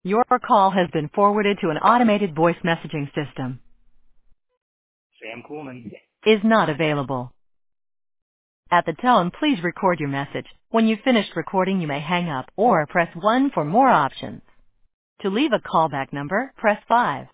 Your call has been forwarded to an automated voice messaging system. Sam Coolman. Is not available. At the tone, please record your message. When you've finished recording, you may hang up or press 1 for more options. To leave a callback number, press 5.